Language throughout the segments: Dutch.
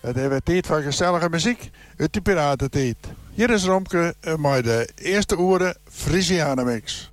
Het hebben tijd van gezellige muziek uit de Piratentijd. Hier is Romke met de eerste oren Frisiana mix.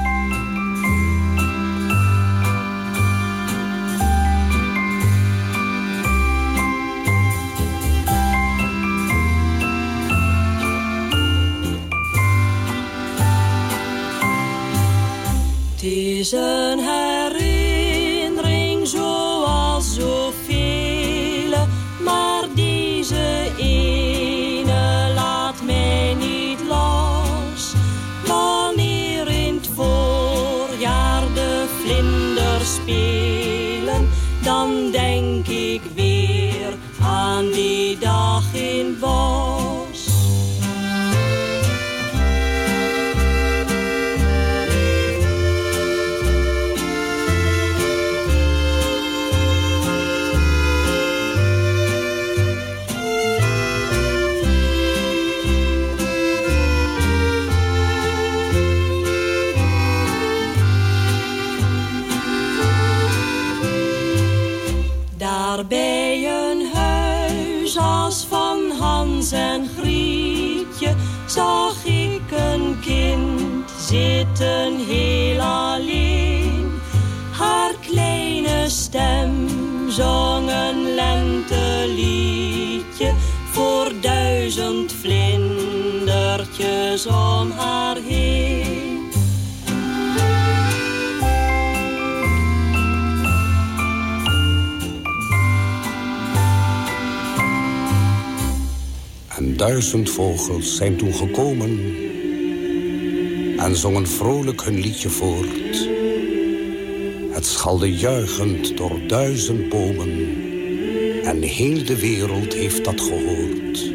Het is een herinnering zoals zoveel, maar deze ene laat mij niet los. Wanneer in het voorjaar de vlinders spelen, dan denk ik weer aan die dag in het bos. Bij een huis als van Hans en Grietje zag ik een kind zitten heel alleen. Haar kleine stem zong een lenteliedje voor 1000 vlindertjes om haar heen. En 1000 vogels zijn toen gekomen en zongen vrolijk hun liedje voort. Het schalde juichend door 1000 bomen en heel de wereld heeft dat gehoord.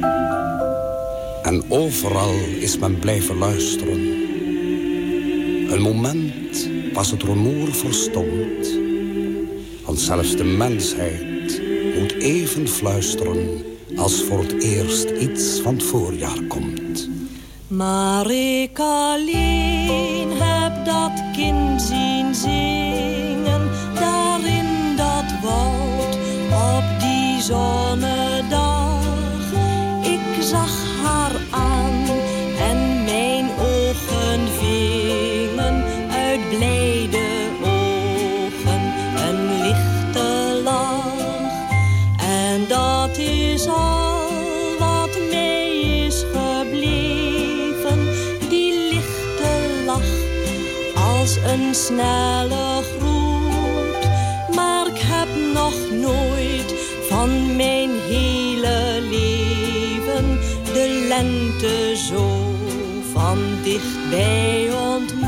En overal is men blijven luisteren. Een moment was het rumoer verstomd, want zelfs de mensheid moet even fluisteren als voor het eerst iets van het voorjaar komt. Maar ik alleen heb dat kind zien zingen, daar in dat woud op die zonnedag. Ik zag haar aan en mijn ogen vingen uit blijde ogen een lichte lach. En dat is al wat mij is gebleven, die lichte lach als een snelle groet. Maar ik heb nog nooit van mijn hele leven de lente zo van dichtbij ontmoet.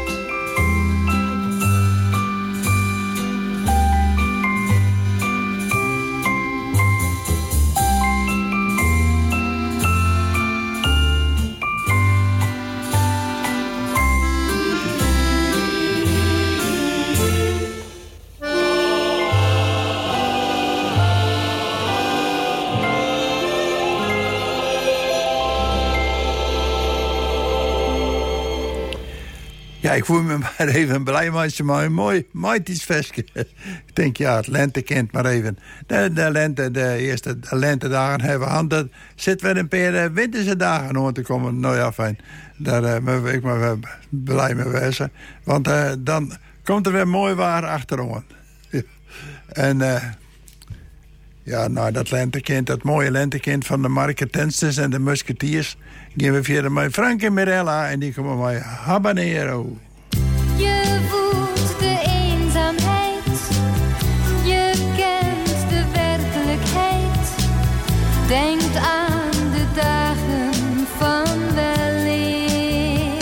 Ja, ik voel me maar even blij met je mooi iets vestje. Ik denk, ja, het lentekind maar even. De eerste lentedagen hebben we aan. Dat zitten we een paar winterse dagen aan te komen. Nou ja, fijn. Daar ben ik maar blij mee wezen. Want dan komt er weer mooi waar achterom. En ja, nou, dat lentekind, dat mooie lentekind van de Marketenses en de Musketeers, gaan we verder met Frank en Mirella en die komen met Habanero. Je voelt de eenzaamheid, je kent de werkelijkheid, denkt aan de dagen van weleer.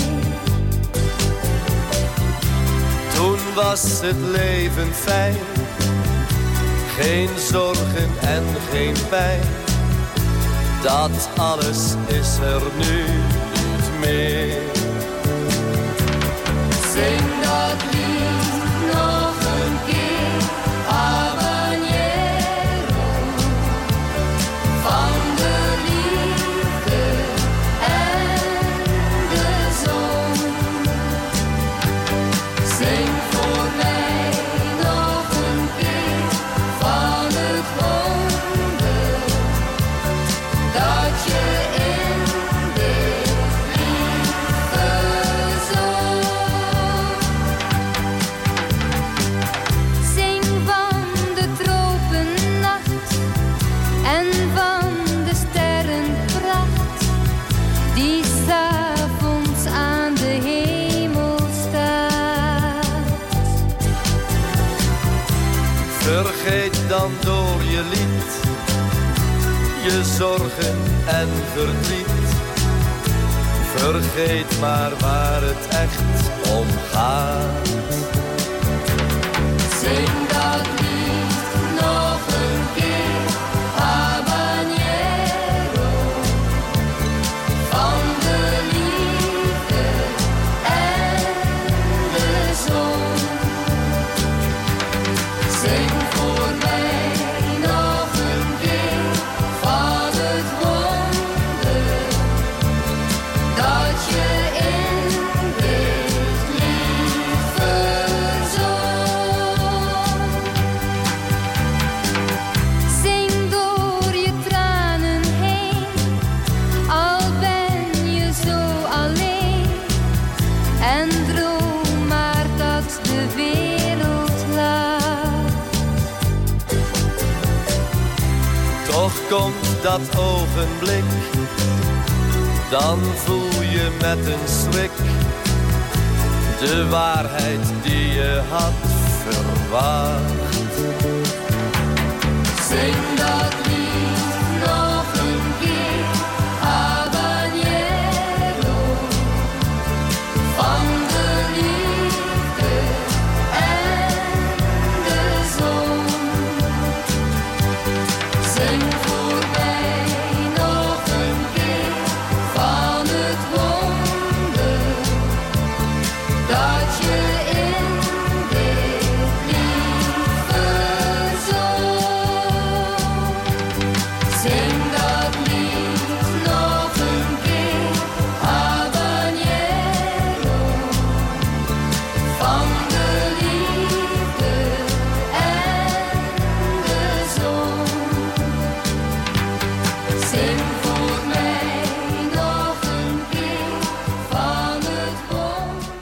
Toen was het leven fijn, geen zorgen en geen pijn. Dat alles is er nu niet meer. Zing dat lied nog een keer, Habanero, van de liefde en de zon. Zing voor mij nog een keer van het wonder je zorgen en verdriet. Vergeet maar waar het echt om gaat. Zing dat lied nog een keer, habanero, van de liefde en de zon. Zing voor mij nog een keer van het wonder dat je in dit lied verzon. Zing door je tranen heen, al ben je zo alleen. En droom maar dat de wereld lacht. Toch komt dat ogenblik, dan voel je met een schrik de waarheid die je had verwacht. Zing dat lied nog een keer, habanero, van de liefde en de zon. Zing voor mij nog een keer van het wonder dat je in dit lied verzon. Zing dat lied nog een keer, habanero, van de liefde en de zon. Zing voor mij nog een keer van het wonder.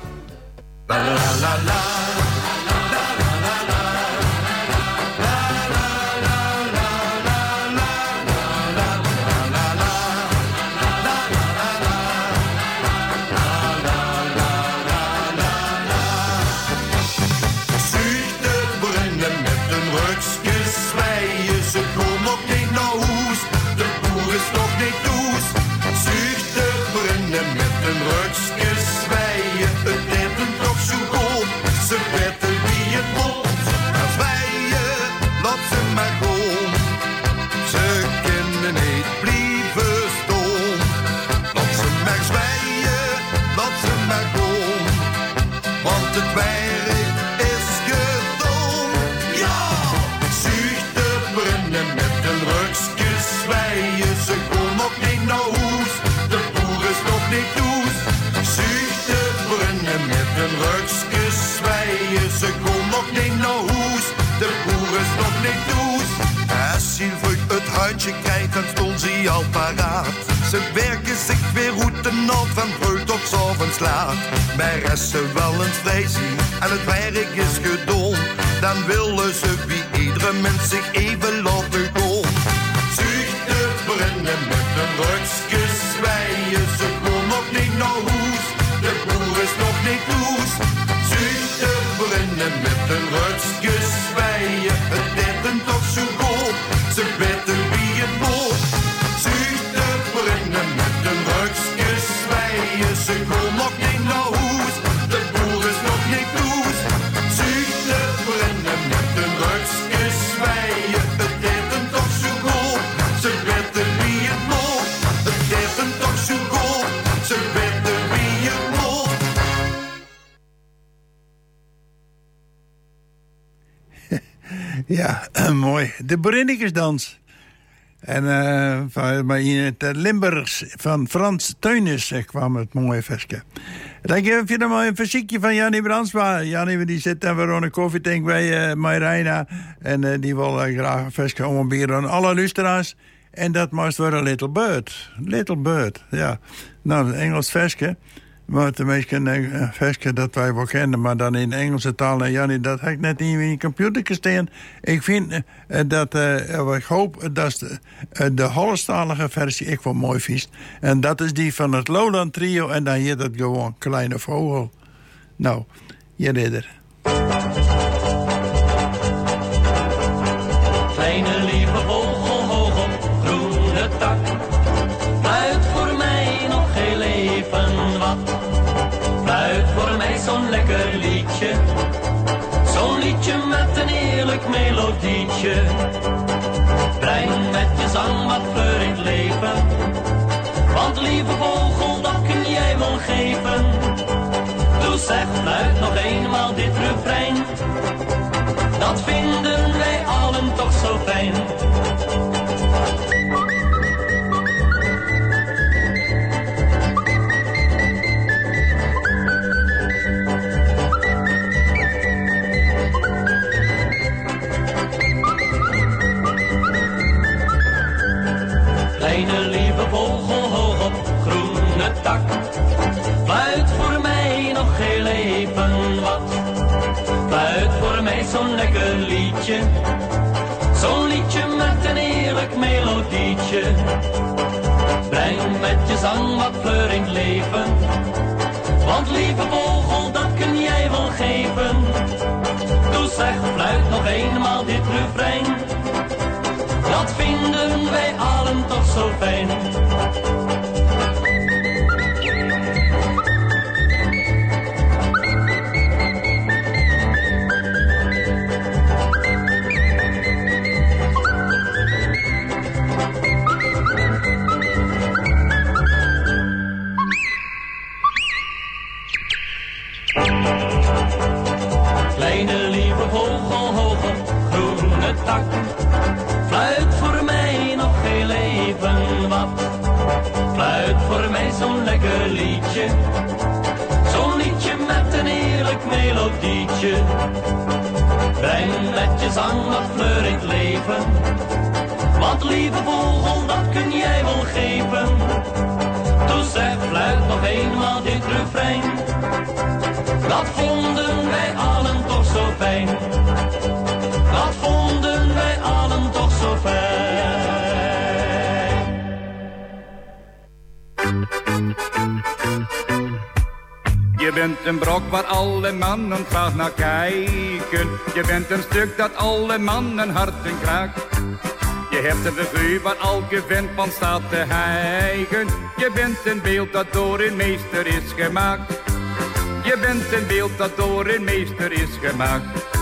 Zuchterbrinnen met een rukske zwijgen, ze komen nog niet naar huis, de boer is nog niet thuis. Zuchterbrinnen met een rukske zwijgen, het deed hem toch zo goed, ze weten wie het moet. Als zwijgen, laat ze maar gaan, ze kunnen niet blijven staan. Laat ze maar zwijgen, laat ze maar gaan, want het werk is gedaan. Ja, zuchterbrinnen met een rukske zwijgen, ze gaan nog niet naar huis, de boer is nog niet thuis. Zuchterbrinnen met een rukske zwijgen, ze gaan nog niet naar huis, de boer is nog niet thuis. Als je vroeg het huidje krijgt, dan stond ze al paraat. Ze werken zich weer uit de nacht van vroeg tot 's avonds laat. Bij resten wel eens vrij zien en het werk is gedaan, dan willen ze wie iedere mens zich even laten gaan. Zuchterbrinnen met een rukske zwijgen, ze gaan nog niet naar huis, de boer is nog niet thuis. Zuchterbrinnen met een rukske zwijgen, het deed hem toch zo goed, ze weten wie het moet. Zuchterbrinnen met een rukske zwijgen, ze gaan nog niet naar huis, de boer is nog niet thuis. Zuchterbrinnen met een rukske zwijgen, het deed hem toch zo goed, ze weten wie het moet. Het deed hem toch zo goed, ze weten wie het moet. Ja, mooi. De Boerinnikensdans. En van het Limburgs van Frans Teunis kwam het mooie versje. Dan geef je nog maar een verziekje van Jannie Brandsma. Jannie die zit dan weer aan een koffietank bij Marijna. En die wil graag een versje ombieden aan alle luisteraars. En dat moest worden Little Bird. Little Bird, ja. Nou, een Engels versje. Maar tenminste een versje dat wij wel kennen, maar dan in Engelse taal. En Jannie, dat heb ik net niet in je computer staan. Ik vind dat, ik hoop dat de Hollandstalige versie ik wel mooi vind. En dat is die van het Lowland Trio. En dan hier dat gewoon Kleine Vogel. Nou, je ridder. Kleine lieve vogel hoog op groene Kleine lieve vogel hoog op groene tak, fluit voor mij nog heel even wat. Fluit voor mij zo'n lekker liedje, zo'n liedje met een eerlijk melodietje. Breng met je zang wat kleur in het leven, want lieve vogel, dat kun jij wel geven. Doe zeg, fluit nog eenmaal dit refrein, dat vinden wij allen toch zo fijn. Kleine lieve vogel hoog op groene tak, fluit voor mij nog heel even wat. Fluit voor mij zo'n lekker liedje, zo'n liedje met een eerlijk melodietje. Breng met je zang wat kleur in het leven, want lieve vogel, dat kun jij wel geven. Toen zeg, fluit nog eenmaal dit refrein, dat vonden wij allen toch zo fijn. Dat vonden wij allen toch zo fijn. Je bent een brok waar alle mannen graag naar kijken. Je bent een stuk dat alle mannen harten kraakt. Je hebt een figuur waar elke vent van staat te hijgen. Je bent een beeld dat door een meester is gemaakt. Je bent een beeld dat door een meester is gemaakt.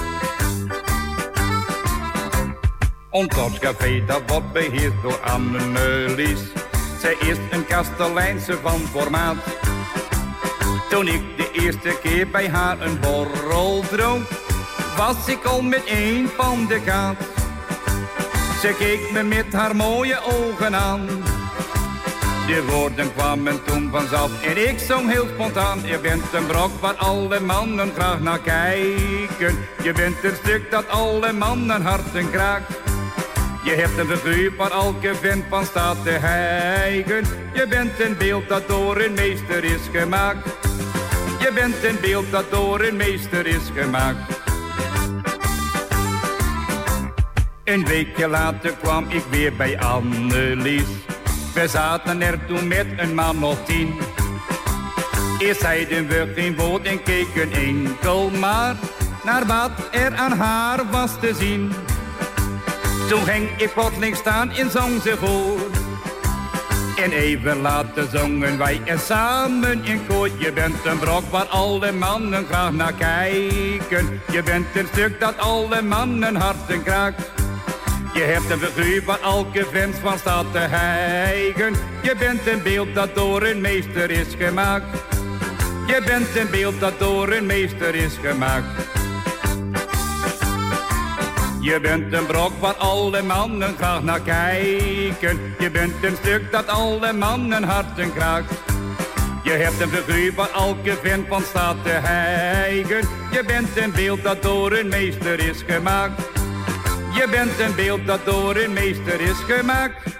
Ons dorpscafé dat wordt beheerd door Annelies. Zij is een Kastelijnse van formaat. Toen ik de eerste keer bij haar een borrel dronk, was ik al met een van de kaart. Ze keek me met haar mooie ogen aan. De woorden kwamen toen vanzelf en ik zong heel spontaan. Je bent een brok waar alle mannen graag naar kijken. Je bent een stuk dat alle mannen harten kraakt. Je hebt een figuur waar elke vent van staat te hijgen. Je bent een beeld dat door een meester is gemaakt. Je bent een beeld dat door een meester is gemaakt. Een weekje later kwam ik weer bij Annelies. We zaten er toen met een man of 10. Eerst zeiden we geen woord en keken enkel maar naar wat er aan haar was te zien. Toen ging ik plotseling staan en zong ze voor. En even later zongen wij er samen in koor. Je bent een brok waar alle mannen graag naar kijken. Je bent een stuk dat alle mannen harten kraakt. Je hebt een figuur waar elke vent van staat te hijgen. Je bent een beeld dat door een meester is gemaakt. Je bent een beeld dat door een meester is gemaakt. Je bent een brok waar alle mannen graag naar kijken. Je bent een stuk dat alle mannen harten kraakt. Je hebt een figuur waar elke vent van staat te hijgen. Je bent een beeld dat door een meester is gemaakt. Je bent een beeld dat door een meester is gemaakt.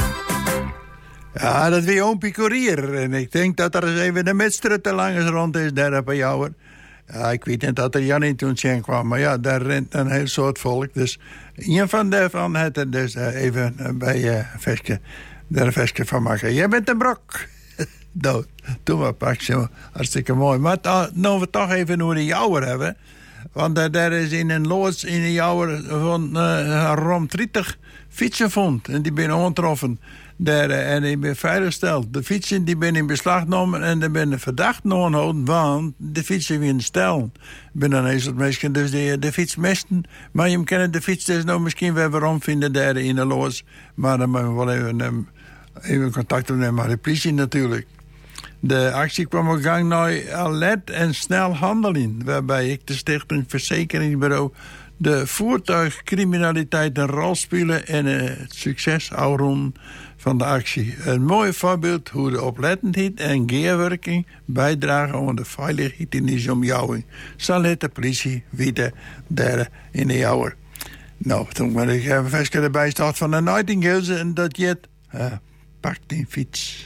Ja, dat weer oompie Koerier. En ik denk dat er eens even een metstrutte langs rond is daar bij jou. Ja, ik weet niet dat er Jan in toen zijn kwam, maar ja, daar rent een heel soort volk. Dus een van daarvan had er dus even bij Veske, daar Veske van maken. Jij bent een brok. Nou, toen maar pak zo. Hartstikke mooi. Maar nou we toch even over de Jouwer hebben. Want daar is in een loods in de Jouwer van rond 30 fietsen vond. En die zijn aangetroffen. En die ben veiliggesteld. De fietsen die ben in beslag genomen en er ben verdacht aangehouden, want de fietsen weer in stel. Ik ben dan eens mensen dus de fiets mesten. Maar je kan de fiets dus nou misschien wel waarom vinden daar in de loods. Maar dan moeten we wel even contact opnemen met de politie natuurlijk. De actie kwam op gang naar alert en snel handelen, waarbij ik de Stichting Verzekeringsbureau de voertuigcriminaliteit een rol spelen en het succes afronden van de actie. Een mooi voorbeeld hoe de oplettendheid en gearwerking bijdragen aan de veiligheid in deze omjouwing. Zal het de politie weten daar in de Jouwer. Nou, toen ben ik even erbij staat van de Nightingales en dat je pakt een fiets.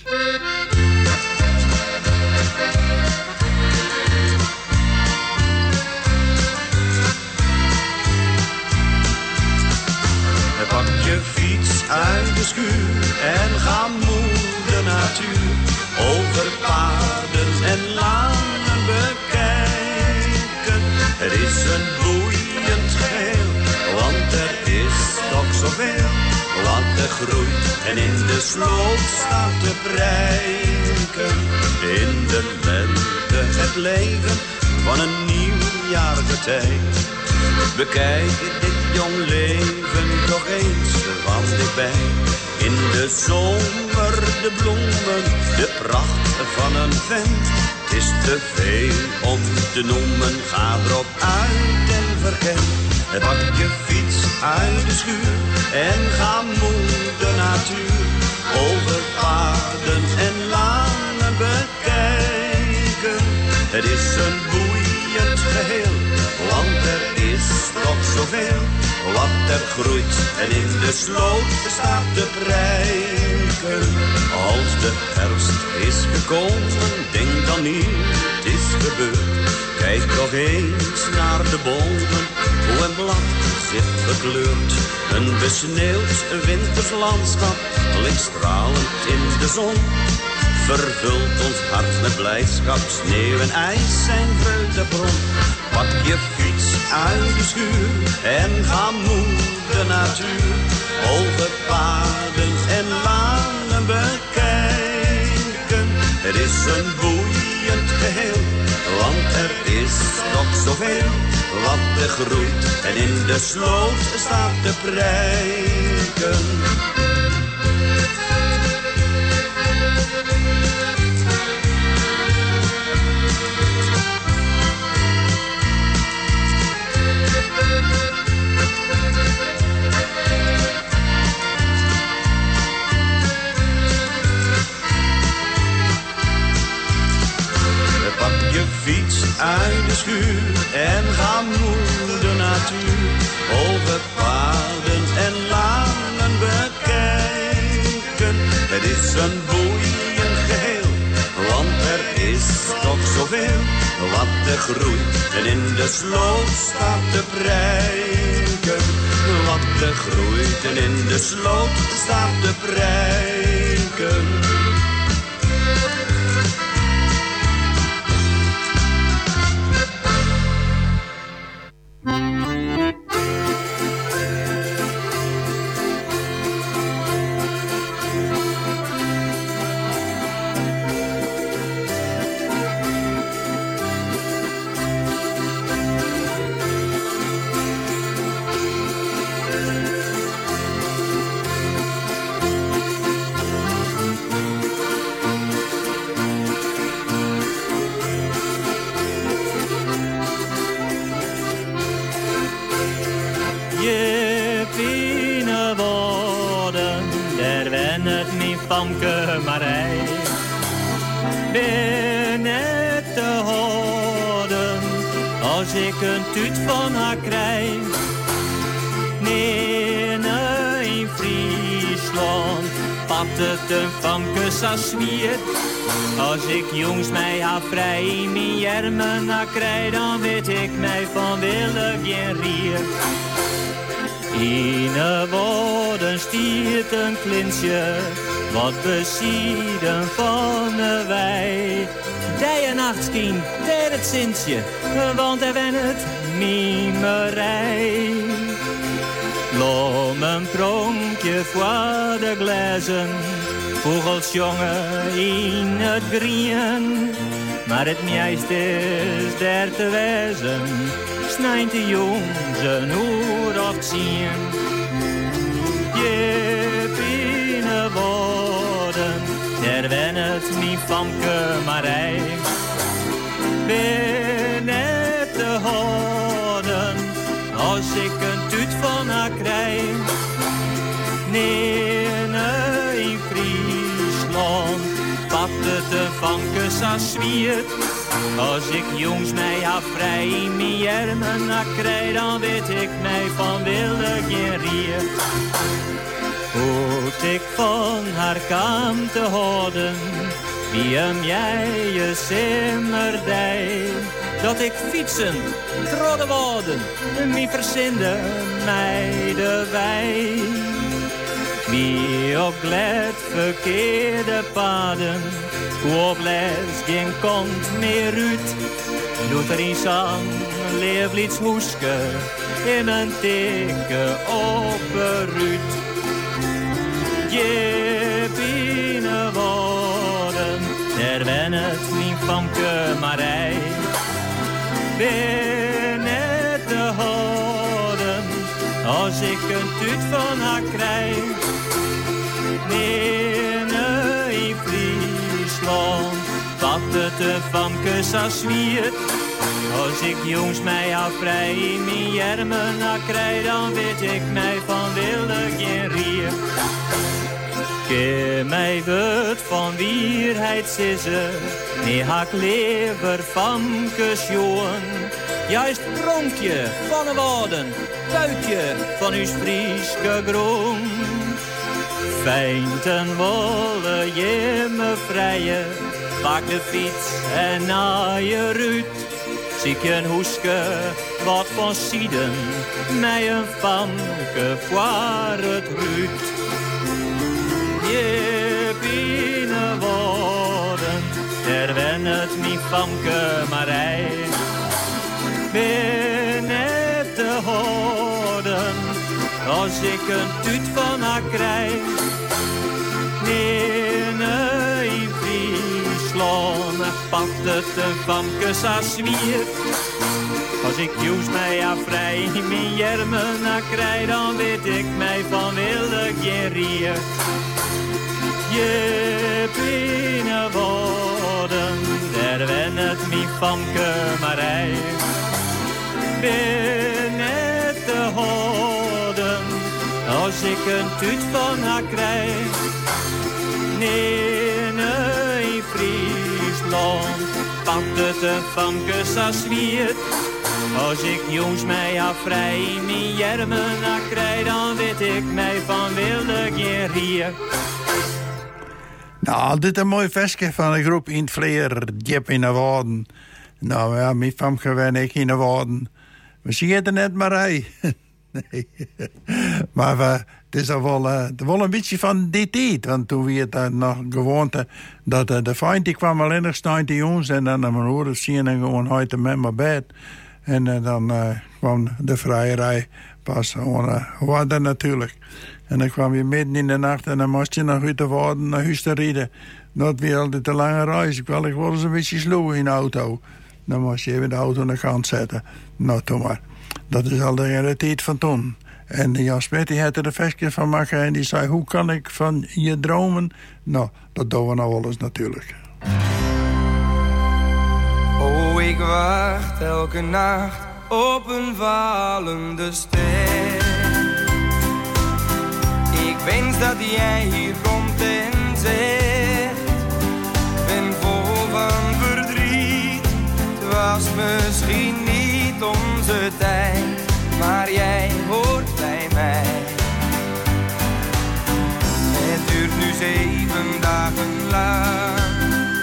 Pak je fiets uit de schuur en ga moe natuur over paden en lanen bekijken. Het is een boeiend geheel, want er is toch zoveel wat er groeit en in de sloot staat te prijken. In de lente het leven van een nieuwjaargetij. Bekijk dit jong leven toch eens van dichtbij. In de zomer de bloemen, de pracht van een vent. Het is te veel om te noemen, ga erop uit en verken. Pak je fiets uit de schuur en ga moe de natuur. Over paden en lanen bekijken. Het is een boeiend geheel, want er is toch zoveel wat er groeit en in de sloot staat te prijken. Als de herfst is gekomen, denk dan niet, het is gebeurd. Kijk nog eens naar de bomen, hoe een blad zit gekleurd. Een besneeuwd winterslandschap ligt stralend in de zon. Vervult ons hart met blijdschap, sneeuw en ijs zijn vreugdebron. Pak je fiets uit de schuur en ga moe de natuur. Over paden en lanen bekijken. Het is een boeiend geheel, want er is toch zoveel wat er groeit en in de sloot staat te prijken. Pak je fiets uit de schuur en ga moe de natuur. Over paden en lanen bekijken. Het is een boeiend geheel, want er is toch zoveel wat er groeit en in de sloot staat te prijken. Wat er groeit en in de sloot staat te prijken. Famke Marij, ben net te houden als ik een tuut van haar krijg. Neer in Friesland pakt het een Famke Sasswier. Als ik jongs mij haar vrij in mijn jermen haar krijg, dan weet ik mij van willen geen rier. In de woorden stiert een klinsje, wat besieden van de wei. Dij een nachtskind, der het Sintje, want hij wen het mimerij. Lom een pronkje voor de glazen, vogels jongen in het grien. Maar het meest is der te wezen, snijdt de jong zijn oor of zien. Je binnen woorden, der wen het niet Famke Marij. Ben net te houden, als ik een tuut van haar krijg. Nee, in Friesland pakt het een Famke Sasswier. Als ik jongs mij haar vrij in mijn jermen krijg, dan weet ik mij van willen geen rier. Hoe moet ik van haar kant te houden. Wie hem jij je simmerdij, dat ik fietsen, trode worden, wie verzinde mij de wei. Wie op glad verkeerde paden, op les geen kont meer uit, doet er iets aan, leeflieds hoeske in een dikke opperuut. Je binnen worden, der wen het mijn famke Marij. Ben het te houden, als ik een tuut van haar krijg. Nee, in Friesland, wat het de famke zo zwiert. Als ik jongens mij vrij in mijn jermen krijg, dan weet ik mij van wilde geen rier. Ke mij wordt van wierheid sissen, nee haak lever famkes joen. Juist pronkje van een woorden, buikje van uw Frieske groen. Feinten wollen je me vrijen, pak de fiets en na je ruut. Ziek een hoeske, wat van Sieden, mij een famke voor het ruut. Je binnen worden, der wen het mijn famke Marij. Ben het te houden, als ik een tuut van haar krijg. Nee, Friesland, pakt het een famke zo zwier. Als ik juist mij vrij in mijn jermen krijg, dan weet ik mij van wilde geen rier. Je binnen worden, der wen het mijn famke Marij. Ben het te houden, als ik een tuut van haar krijg. Nee, Friesland, pakt het een famke zo zwier. Als ik jongens mij vrij in mijn jermen krijg, dan weet ik mij van wilde geen rier. Nou, dit een mooi versje van een groep in het Vleer, Jep in de Woorden. Nou ja, mijn famke ben ik in de Woorden. We zien het net Marij. Nee. Maar het is wel een beetje van die tijd. Want toen we het nog gewoonte dat de vijand die kwam alleen nog staan te jongens. En dan mijn ouders zien en gewoon heute met mijn bed. En dan kwam de vrijerij pas worden natuurlijk. En dan kwam je midden in de nacht en dan moest je nog uit de Woorden naar huis te rijden. Dat weer altijd te lange reis. Ik wil eens een beetje slow in de auto. Dan moest je even de auto aan de kant zetten. Nou, toen maar. Dat is al de tijd van toen. En Jan Smit die had er een versje van maken en die zei, hoe kan ik van je dromen? Nou, dat doen we nou wel eens natuurlijk. Oh, ik wacht elke nacht op een vallende ster. Ik wens dat jij hier komt en zegt, ben vol van verdriet. Het was misschien niet onze tijd, maar jij hoort bij mij. Het duurt nu 7 dagen lang,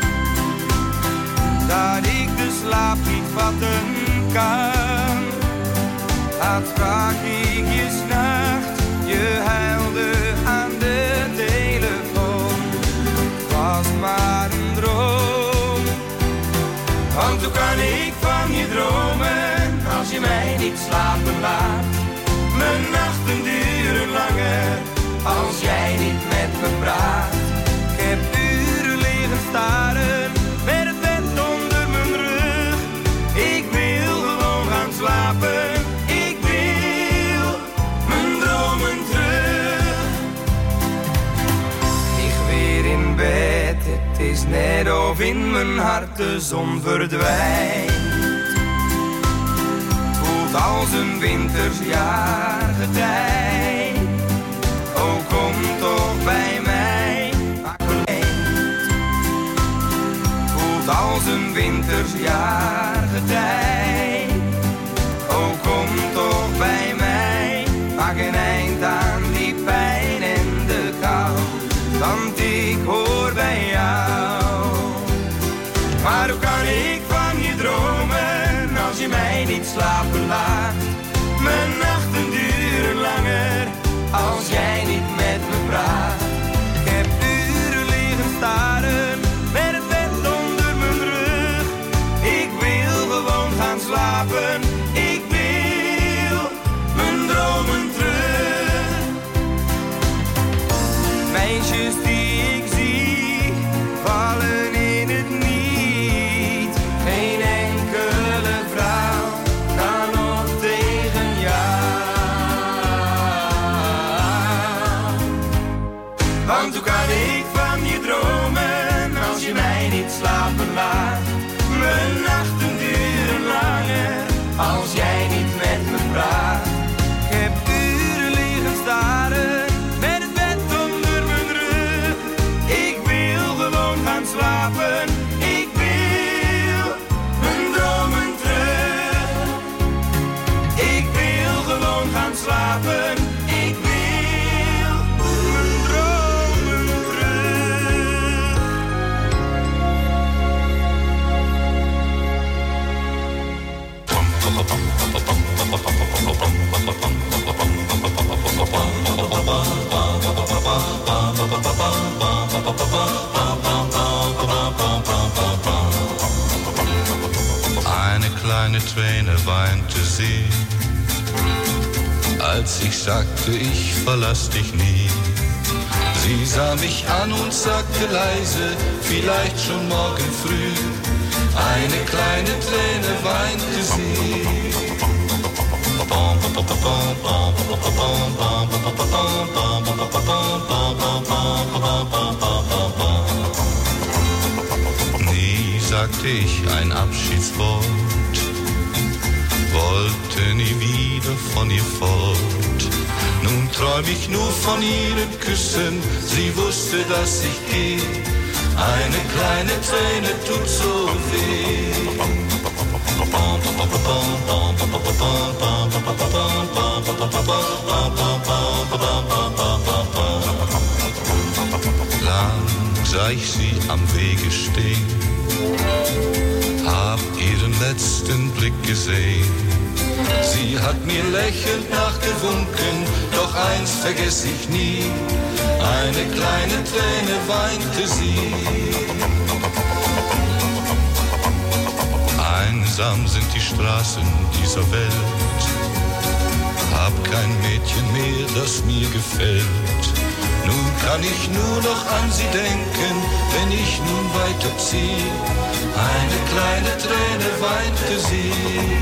dat ik de slaap niet vatten kan. Laat vraag ik je s'nachts, je huilde aan de telefoon. Het was maar een droom, want hoe kan ik van je dromen als je mij niet slapen laat? Mijn nachten duren langer als jij niet met me praat. Ik heb uren liggen staren met het bed onder mijn rug. Ik wil gewoon gaan slapen, ik wil mijn dromen terug. Ik weer in bed, het is net of in mijn hart de zon verdwijnt. Als een wintersjaargetij. Oh, kom toch bij mij, maak me leed. Voelt als een wintersjaargetij. Oh, kom toch bij mij, maak een eind aan die pijn en de kou. laat. Mijn nachten duren langer als jij niet met me praat. Ik heb uren liggen staren met het bed onder mijn rug. Ik wil gewoon gaan slapen. Ik wil mijn dromen terug. Meisjes die ik zie vallen in het niet. Geen enkele vrouw kan op tegen jou. Want hoe kan ik van je dromen als je mij niet slapen laat? Mijn nachten duren langer als jij niet met me praat. Ik heb uren liggen staren met het bed onder mijn rug. Ik wil gewoon gaan slapen. Ik wil mijn dromen terug. Ik wil gewoon gaan slapen. Ik wil mijn dromen terug. Eine kleine Träne weinte sie, als ich sagte, ich verlass dich nie. Sie sah mich an und sagte leise, vielleicht schon morgen früh. Eine kleine Träne weinte sie. Nie sagte ich ein Abschiedswort, wollte nie wieder von ihr fort. Nun träum ich nur von ihren Küssen, sie wusste, dass ich geh. Eine kleine Träne tut so weh. Lang sah ich sie am Wege stehen, hab ihren letzten Blick gesehen. Sie hat mir lächelnd nachgewunken, doch eins vergess ich nie. Eine kleine Träne weinte sie. Einsam sind die Straßen dieser Welt. Hab kein Mädchen mehr, das mir gefällt. Nun kann ich nur noch an sie denken, wenn ich nun weiterzieh. Eine kleine Träne weinte sie.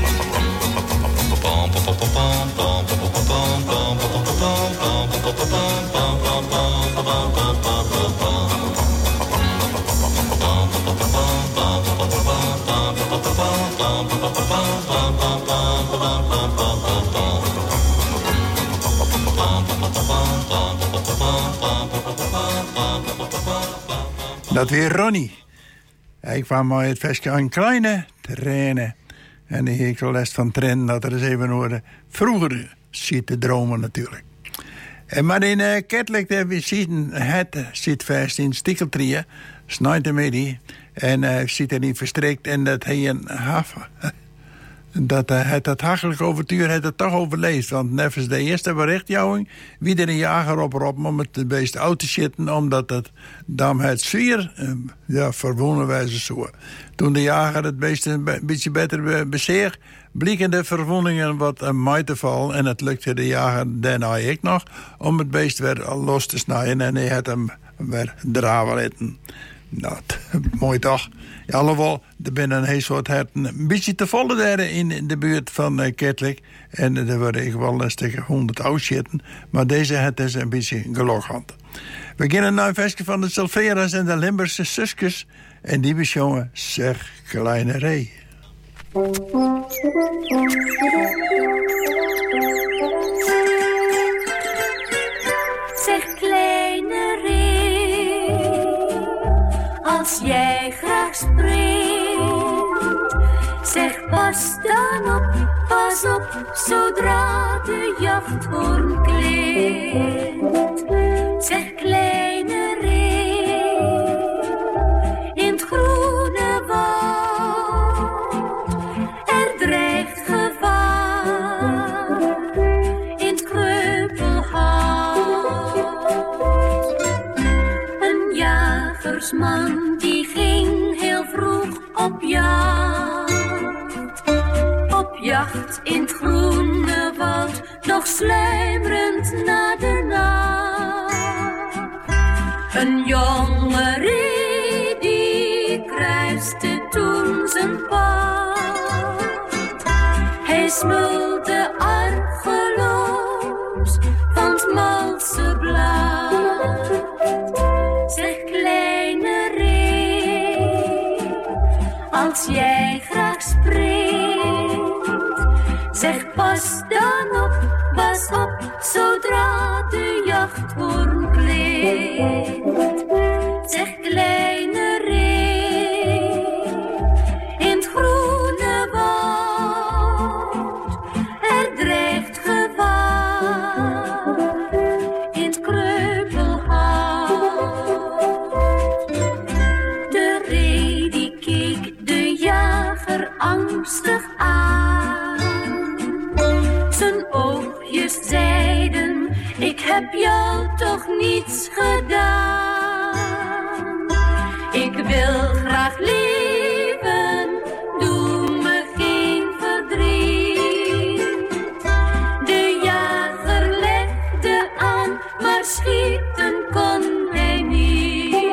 Dat weer Ronnie. Hij kwam uit het versje aan kleine trainen. En die heeft wel last van trainen dat er eens even hoorde. Vroeger ziet te dromen natuurlijk. Maar in Kettelijk, we zien het zit vast in Stikkeltrieën. Snijdt hem mee. En zit er niet verstrikt. En dat hij een haven. Dat het hachelijk overtuur het het toch overleefd. Want nevens de eerste berichtjouwing wie er een jager op om het beest uit te zitten, omdat het dam het sfeer verwonnen wijze zo. Toen de jager het beest een beetje beter bezeeg, blieken de verwondingen wat een mij te vallen. En het lukte de jager daarna ik nog om het beest weer los te snijden. En hij had hem weer draven laten. Nou, mooi toch? Ja, alhoewel, er zijn een heel soort herten een beetje te volle daar in de buurt van Kettelijk. En er worden ik wel eens tegen 100 oud zitten. Maar deze het is een beetje geloghand. We beginnen nu een versje van de Silvera's en de Limburgse zusjes. En die bezongen Zeg Kleine Ree. Zeg Kleine Ree, als jij graag springt, zeg pas dan pas op, zodra de jachthoorn klinkt. Zeg Kleine Ree, in het groene woud, er dreigt gevaar. jachtersman die ging heel vroeg op jacht. Op jacht in het groene woud, nog sluimerend na de nacht. Een jonge ree die kruiste toen zijn pad. Hij smulde argeloos van het malse blad. Zeg kleine ree, als jij graag springt, zeg pas dan op, pas op, zodra de jachthoorn klinkt. Zeg kleine ree, in het groene woud, er dreigt gevaar, in het kreupelhout. De ree die keek de jager angstig aan. Zijn oogjes zeiden, ik heb jou toch niets gedaan. Ik wil graag leven, doe me geen verdriet. De jager legde aan, maar schieten kon hij niet.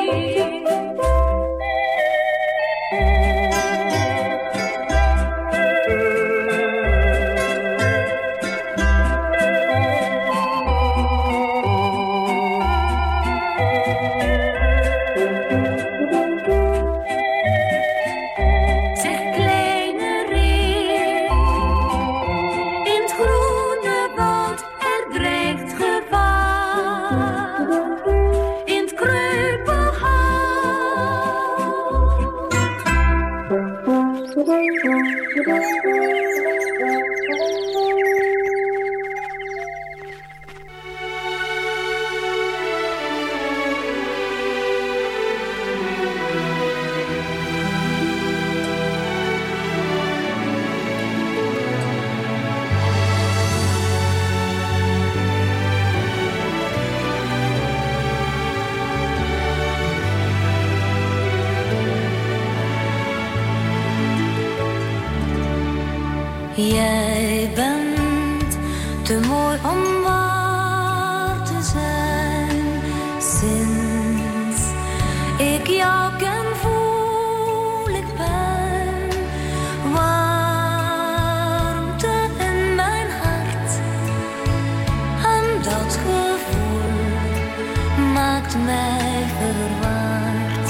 Jij bent te mooi om waar te zijn. Sinds ik jou ken voel ik pijn. Warmte in mijn hart. En dat gevoel maakt mij verward.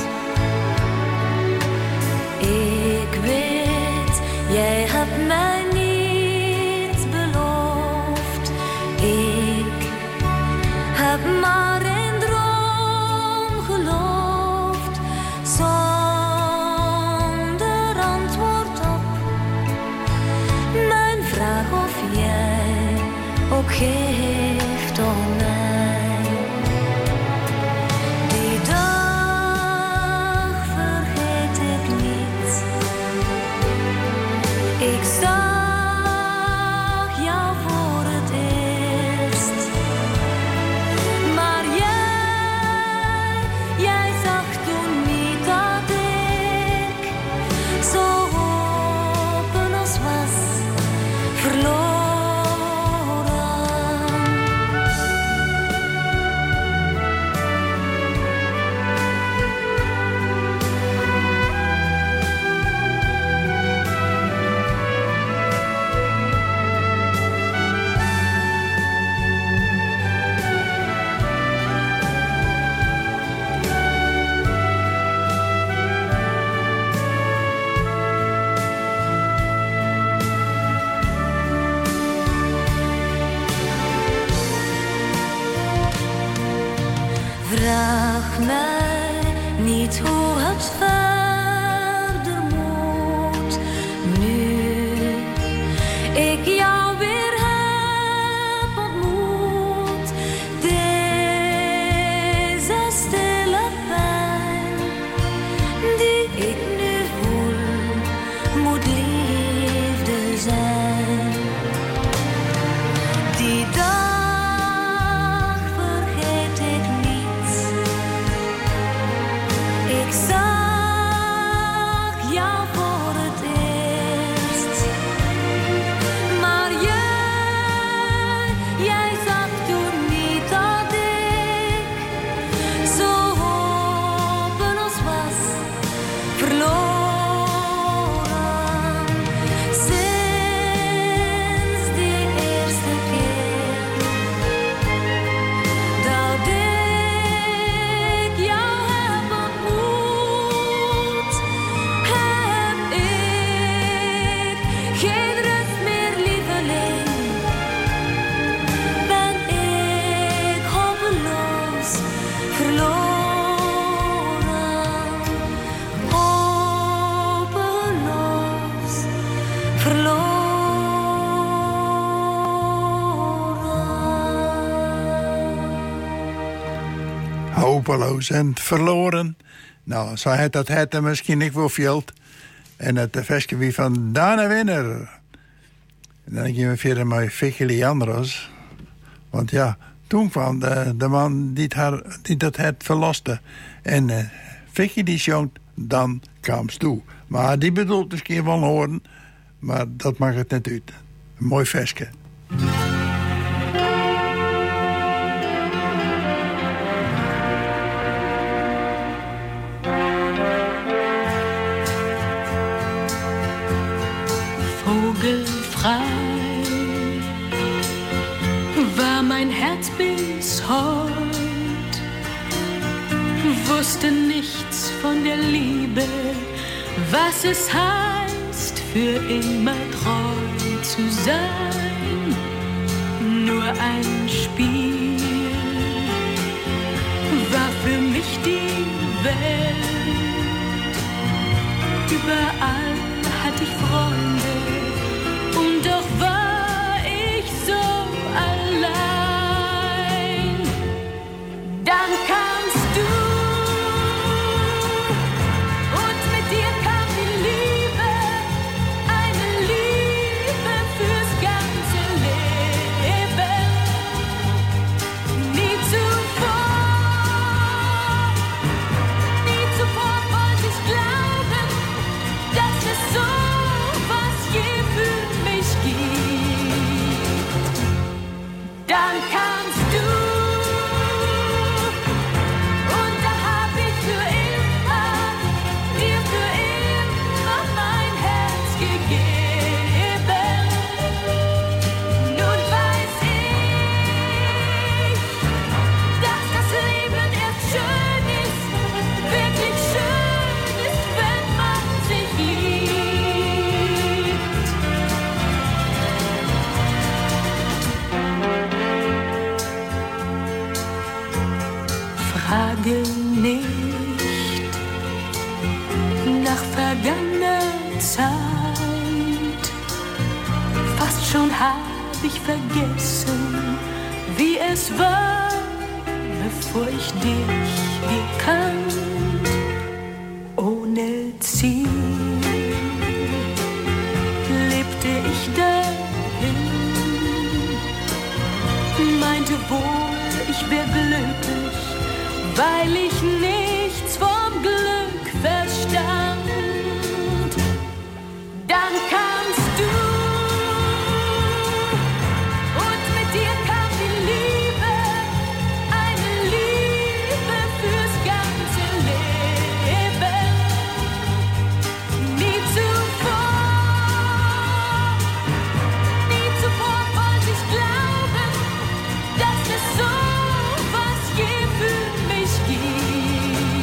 Ik weet, jij hebt mij maar in droom geloofd, zonder antwoord op mijn vraag of jij ook geeft om mij. Die dag vergeet ik niet. Ik zag jou voor het eerst. Vraag mij niet hoe het verder moet, nu ik jou weer heb ontmoet. Deze stille pijn die ik nu voel, moet liefde zijn. Die dag vergeet ik niet. zag jou voor het eerst. Maar jij zag toen niet dat ik zo hopeloos was, verloren. Sinds die eerste keer dat ik jou heb ontmoet, heb ik geen rust meer, lieveling. Ben ik hopeloos verloren, hopeloos verloren. Hopeloos en verloren. Nou, zo had dat het misschien niet wel veel. En het versje wie van Dana Winner. En dan gaan we verder met Vicky Andros. Want ja, toen kwam de man die dat het verloste. En Vicky die zong, dan kwamst toe. Maar die bedoelt misschien wel horen. Maar dat mag het net uit. Een mooi versje. Vogelfrei war mein Herz bis heut, wusste nichts von der Liebe, was es heißt, für immer treu zu sein. Nur ein Spiel war für mich die Welt. Überall hatte ich Freunde. Und doch war ich so allein. Dann kamst du und mit dir kam die Liebe, eine Liebe fürs ganze Leben. Nie zuvor wollte ich glauben, dass es so was je für mich gibt. Dann kamst du und da hab ich dir für immer mein Herz gegeben. Nun weiß ich, dass das Leben erst schön ist, wirklich schön ist, wenn man sich liebt. Frage nicht nach vergangener Zeit. Fast schon hab ich vergessen, wie es war, bevor ich dich gekannt. Ohne Ziel lebte ich dahin, meinte wohl, ich wär glücklich, weil ich nichts vom Glück verstand. Dann kamst du und mit dir kam die Liebe, eine Liebe fürs ganze Leben. Nie zuvor wollte ich glauben, dass es so was je für mich gibt.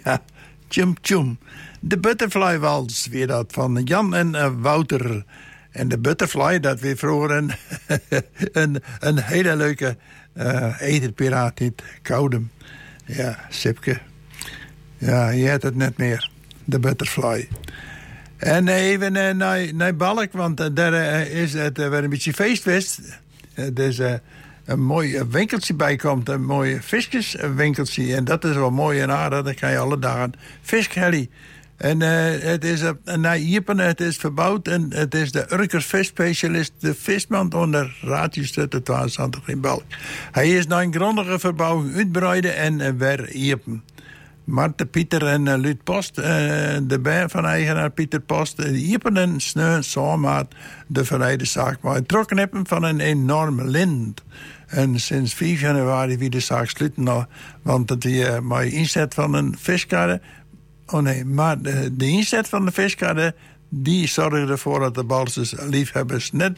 Ja, tjum tjum. De Butterfly Wals, weer dat van Jan en Wouter. En de Butterfly, dat weer vroeger een hele leuke eterpiraat niet Koudem. Ja, Sipke. Ja, je hebt het net meer. De Butterfly. En even naar Balk, want daar is het weer een beetje feestfest. Er is een mooi winkeltje bij komt, een mooi visjeswinkeltje. En dat is wel mooi en aardig, dan kan je alle dagen viskelly. En het is naar Iepen, het is verbouwd en het is de Urkers visspecialist, de visman onder Raadjesstutte 22 in Balk. Hij is na een grondige verbouwing uitbreiden en weer Iepen. Marten Pieter en Luut Post, de band van eigenaar Pieter Post, Iepen en Sneu samen de verrijde zaak. Maar het trokken hebben van een enorme lint. En sinds 5 januari wie de zaak sluiten, want het maar inzet van een viskade. Oh nee, maar de inzet van de viskade, die zorgde ervoor dat de Balsters liefhebbers net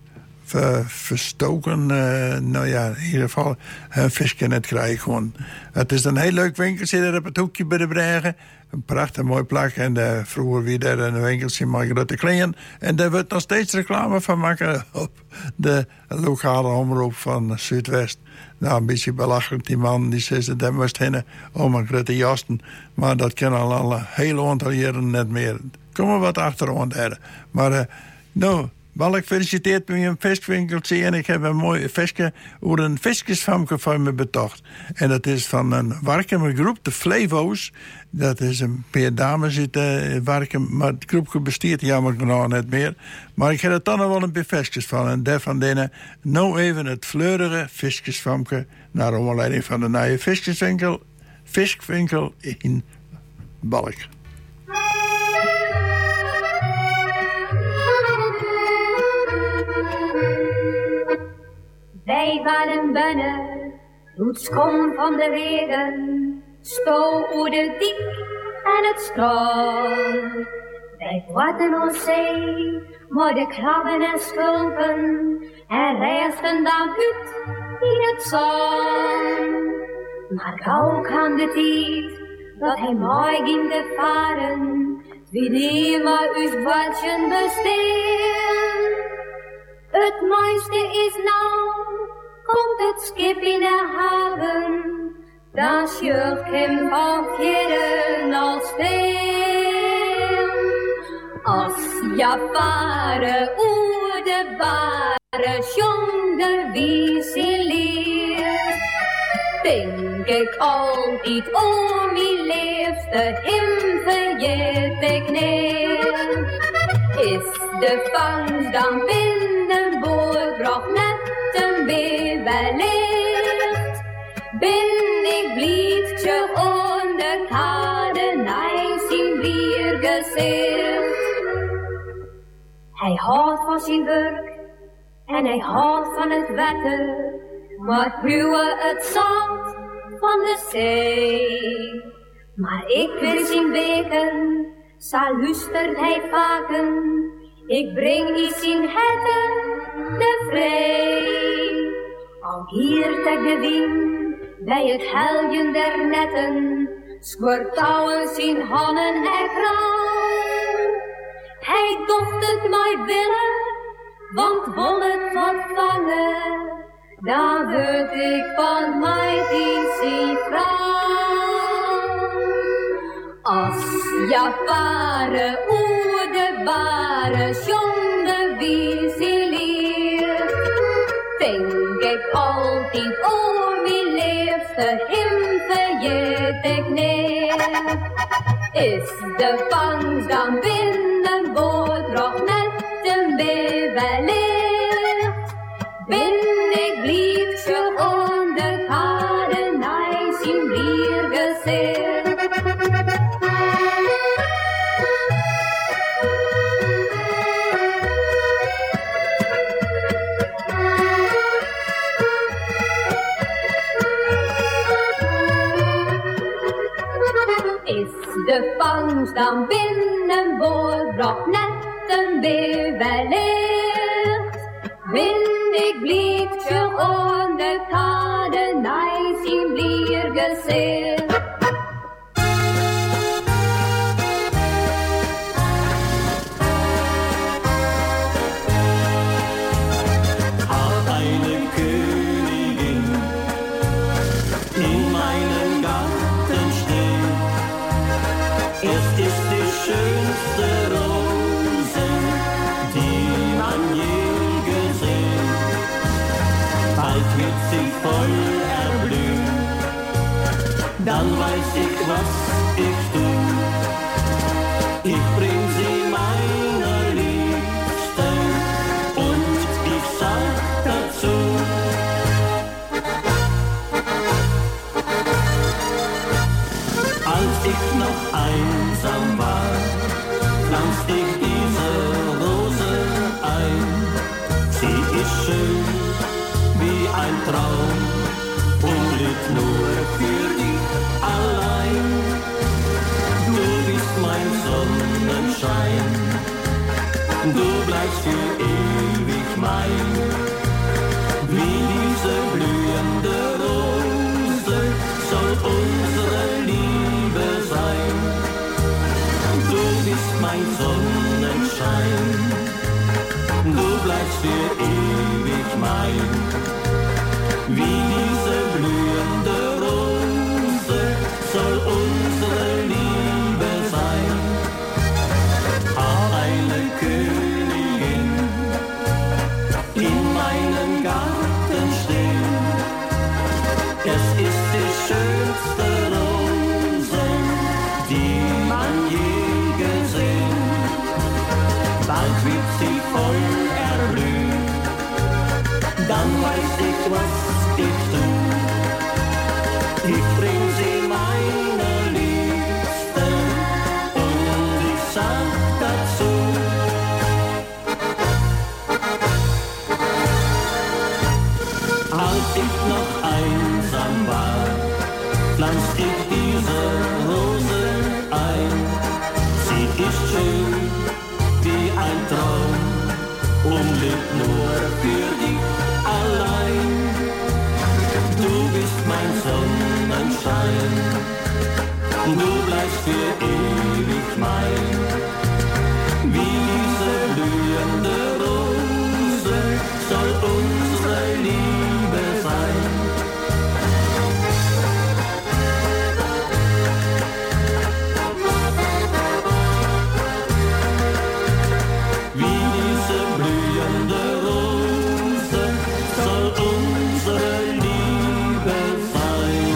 verstoken. Nou ja, in ieder geval een visje net krijgen gewoon. Het is een heel leuk winkeltje daar op het hoekje bij de Bregen. Een prachtig mooi plak. En vroeger weer een winkeltje met grote kleren. En daar wordt nog steeds reclame van maken op de lokale omroep van Zuidwest. Nou, een beetje belachelijk, die man die zegt dat moest heen om een grote jasten. Maar dat kan al een hele aantal jaren net meer. Kom er wat achterom daar. Maar nou, Balk feliciteert me een viskwinkeltje en ik heb een mooi visje over een visjesfamke van me betocht. En dat is van een Warkemer groep, de Flevo's. Dat is een paar dames uit Warkem, maar het groepje besteedt jammer genoeg net meer. Maar ik heb er dan nog wel een paar visjes van. En daarvan denen nou even het fleurige visjesfamke naar omleiding van de nieuwe viskwinkel in Balk. Wij waren binnen, roets kom van de wegen, sto oer de diek en het strand. Wij kwatten ons zee, maar de krabben en schulpen, en reisden dan uit in het zand. Maar gauw kwam de tijd, dat hij mooi ging te varen, wie maar uw badje besteed. Het mooiste is nou, komt het schip in de haven, dan sjucht hem van vieren als steen. Als Javare oer de bare jonge wie leert, denk ik altijd om mijn liefste, hem vergeet ik niet. Is de vangst dan binnenboord, bracht net een weer wellicht. Ben ik bliedje onder kade, nij zien weer gezicht. Hij houdt van zijn werk en hij houdt van het wetten, maar ruwe het zand van de zee. Maar ik wil zien weken, zal luistert hij vaken, ik breng iets in hetten de vrij. Al hier trek de wind bij het helgen der netten, squirt touwen zien hannen en kraan. Hij docht het mij willen, want wil het wat vangen, dan word ik van mij die vrouw. Als Javare oer de bare jonge wie ze leert, denk ik altijd om mijn liefste, hem vergeet ik niet. Is de vangst dan binnenboord, bracht net een weer wellicht. Ben ik bliedje onder kade, nij zien weer gezicht. De vangst dan binnenboord, bracht net een weer wellicht. Ben ik bliedje onder kade, nij zien weer gezicht. dann weiß ich, was ich tu. Ich bring sie meiner Liebste und ich sag dazu. Als ich noch einsam war, pflanzte ich diese Rose ein. Sie ist schön wie ein Traum und blüht nur für dich allein. Du bist mein Sonnenschein, du bleibst für ewig mein. Wie diese blühende Rose soll unsere Liebe sein. Du bist mein Sonnenschein, du bleibst für ewig mein. Wie diese blühende Rose soll unsere Liebe sein. Eine Königin in meinem Garten stehen. Es ist die schönste Rose, die man je gesehen. Bald wird sie voll erblühen, dann weiß ich, was ich tu. Ich bring sie meiner Liebste und ich sag dazu. Als ich noch einsam war, pflanzte ich diese Rose ein. Sie ist schön wie ein Traum und lebt nur für dich allein. Du bist mein Sonnenschein, du bleibst für ewig mein. Wie diese blühende Rose soll unsere Liebe sein. Wie diese blühende Rose soll unsere Liebe sein.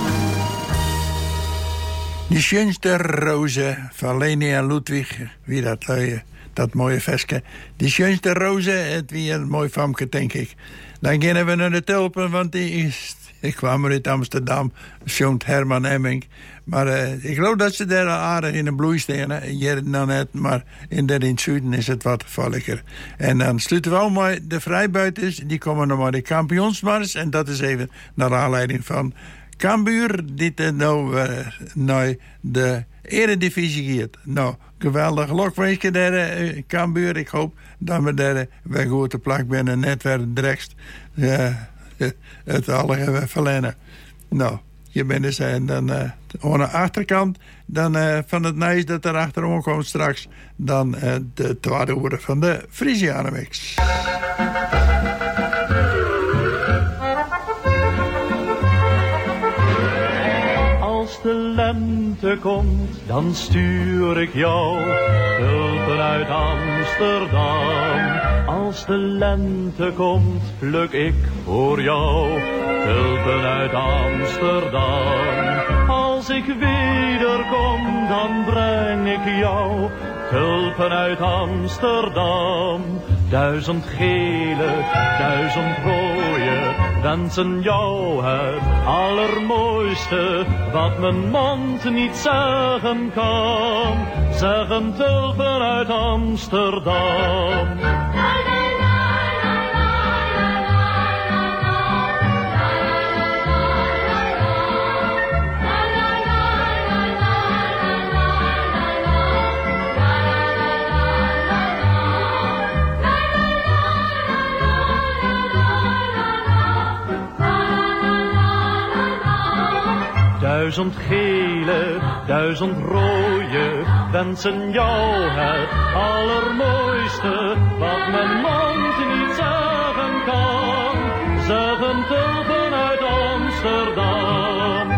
Die schönste roze van Leni en Ludwig. Wie dat mooie versje. Die schönste roze, het wie een mooi famke, denk ik. Dan gaan we naar de tulpen, want ik kwam uit Amsterdam. Schoont Herman Emmink. Maar ik geloof dat ze daar aardig in de bloei staan. Hier nog net, maar in het zuiden is het wat valliger. En dan sluiten we al met de vrijbuiters. Die komen nog maar de kampioensmars. En dat is even naar aanleiding van Cambuur, die naar de Eredivisie gaat. Nou, geweldig lokweesje daar, Cambuur. Ik hoop dat we daar weer goed te plak binnen. Net weer direct het alle hebben verlenen. Nou, je bent dus dan aan de achterkant dan, van het nijs dat er achterom komt straks. Dan de tweede woorden van de Frisianenmix. Als de lente komt, dan stuur ik jou tulpen uit Amsterdam. Als de lente komt, pluk ik voor jou tulpen uit Amsterdam. Als ik wederkom, dan breng ik jou tulpen uit Amsterdam. 1000 gele, 1000 rode, wensen jou het allermooiste, wat mijn mond niet zeggen kan. Zeggen tulpen uit Amsterdam. Duizend gele, 1000 rode, wensen jou het allermooiste, wat mijn mond niet zeggen kan. Zeggen tulpen uit Amsterdam.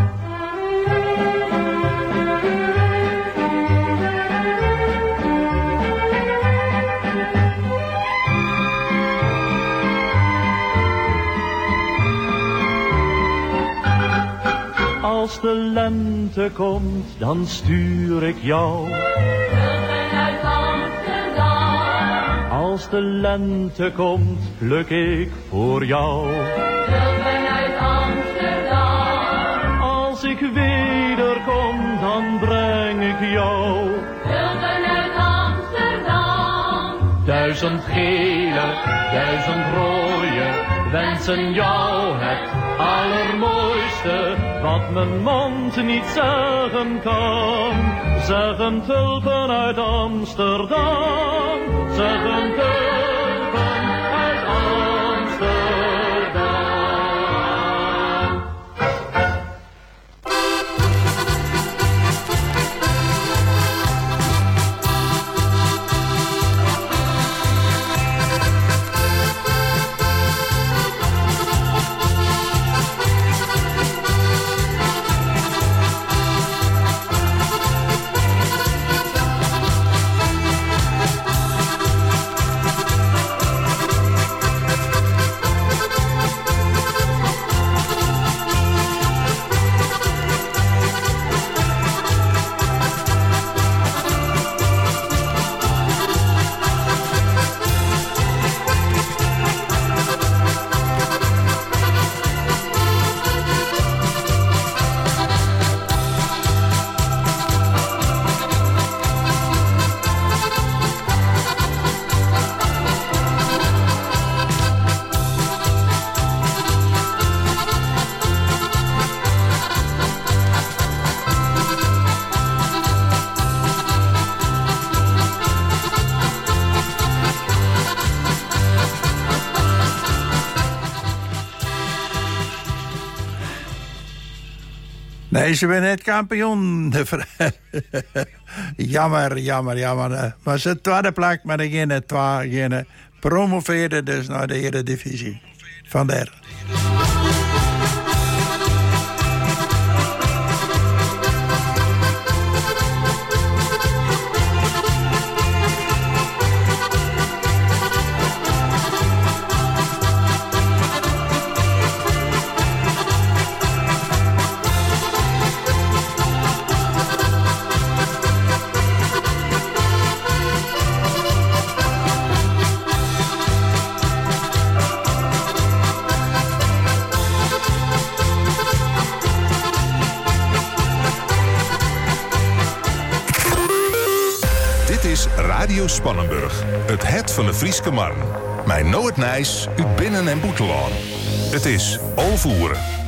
Als de lente komt, dan stuur ik jou. Tulpen uit Amsterdam. Als de lente komt, pluk ik voor jou. Tulpen uit Amsterdam. Als ik wederkom, dan breng ik jou. Tulpen uit Amsterdam. 1000 gele, 1000 rode, wensen jou het allermooiste, wat mijn mond niet zeggen kan. Zeggen tulpen uit Amsterdam, zeggen tulpen uit Amsterdam. Nee, ze zijn net kampioen. Jammer. Maar ze tweede plek, maar geen promoveerde dus naar de Eredivisie. Vandaar. Radio Spannenburg, het van de Frieske Marn. Mijn Noordnijs, uit Binnen- en Boetelaan. Het is Alvoeren.